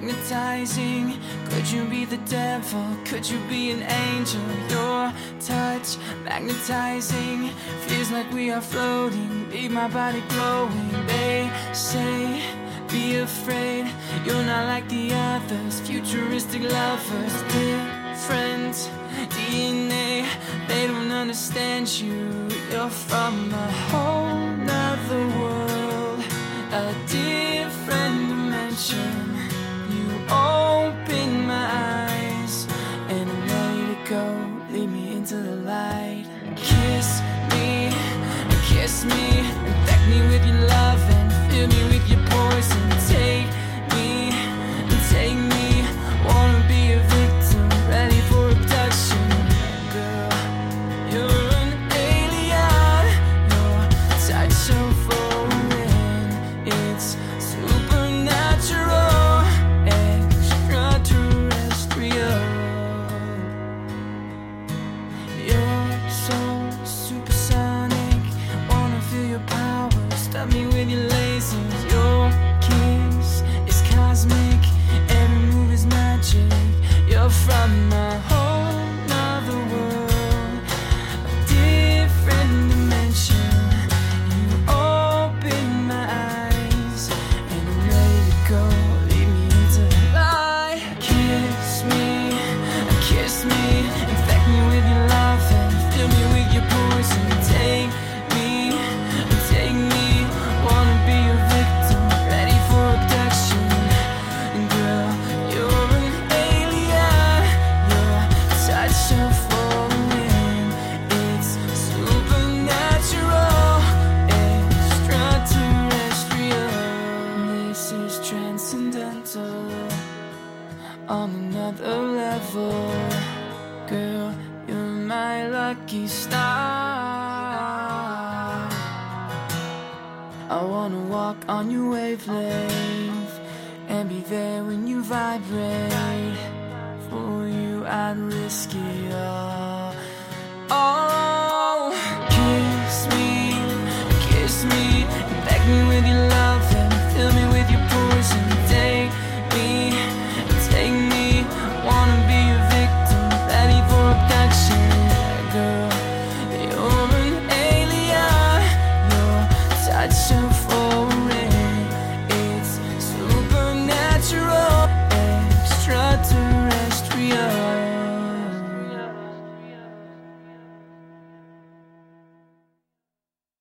magnetizing. Could you be the devil? Could you be an angel? Your touch magnetizing. Feels like we are floating, leave my body glowing. They say be afraid, you're not like the others. Futuristic lovers, different DNA. They don't understand you, you're from a whole nother world, a different dimension. You open my eyes and I'm ready to go. Lead me into the light. Kiss me, infect me with your love and fill me with your poison. Take me, wanna be a victim, ready for abduction. Girl, you're an alien, your touch so foreign, it's supernatural, extraterrestrial. You're so supersonic, wanna feel your power, stop me with your lasers. Your kiss is cosmic, every move is magic. You're from a whole nother world, a different dimension. You open my eyes and I'm ready to go. Lead me into the light. Kiss me, infect me with your love and fill me with your poison. Take me, wanna be a victim, ready for abduction. Girl, you're an alien, your touch so foreign, it's supernatural, extraterrestrial. This is transcendental, on another level. Girl, you're my lucky star. I wanna walk on your wavelength and be there when you vibrate. For you, I'd risk it all. Oh, kiss me, infect me with your love.